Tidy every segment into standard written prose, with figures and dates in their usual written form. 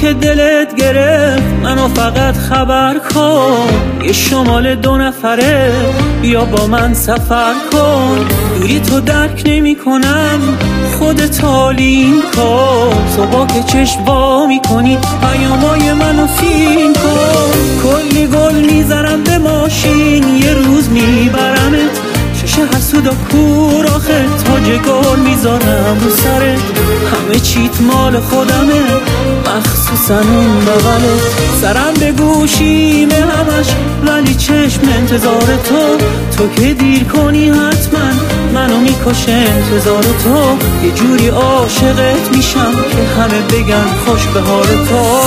که دلت گرفت منو فقط خبر کن. یه شمال 2 نفره بیا با من سفر کن. دوری تو درک نمی کنم خودت تعلیم کن. صبح که چشم وا میکنی پیامای منو فیلم کن. کلی گل میزنم به ماشین یه روز میبرمت. شش حسودا کور آخه تاج گل میذارم رو سرت. همه چیت مال خودمه مخصوصا اون بغلت. سرم به گوشیمه همش ولی چشم انتظار تو که دیر کنی حتما منو میکشه انتظار تو. یه جوری عاشقت میشم که همه بگن خوش به حال تو.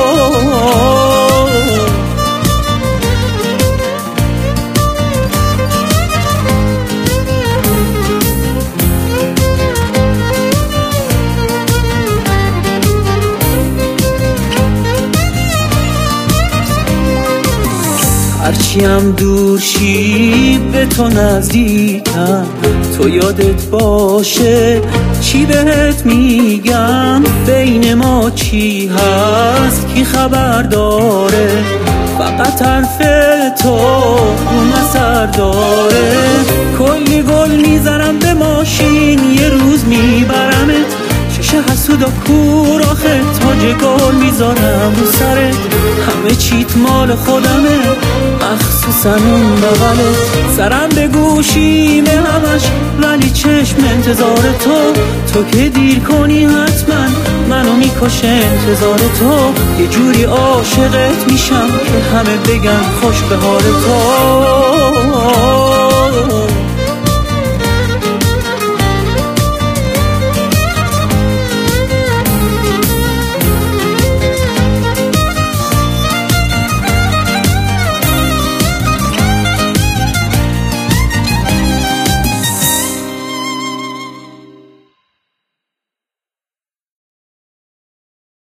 هرچیم دور شی به تو نزدیکم. تو یادت باشه چی بهت میگم. بین ما چی هست کی خبر داره. فقط حرف تو اون اثر داره. کلی گل میزنم به ماشین یه روز میبرمت. شش حسودا کور آخه تاج گل میذارم رو سرت. همه چیت مال خودمه مخصوصا اون بغلت. سرم به گوشیمه همش ولی چشم انتظار تو که دیر کنی حتما منو میکشه انتظار تو. یه جوری عاشقت میشم که همه بگن خوش به حال تو.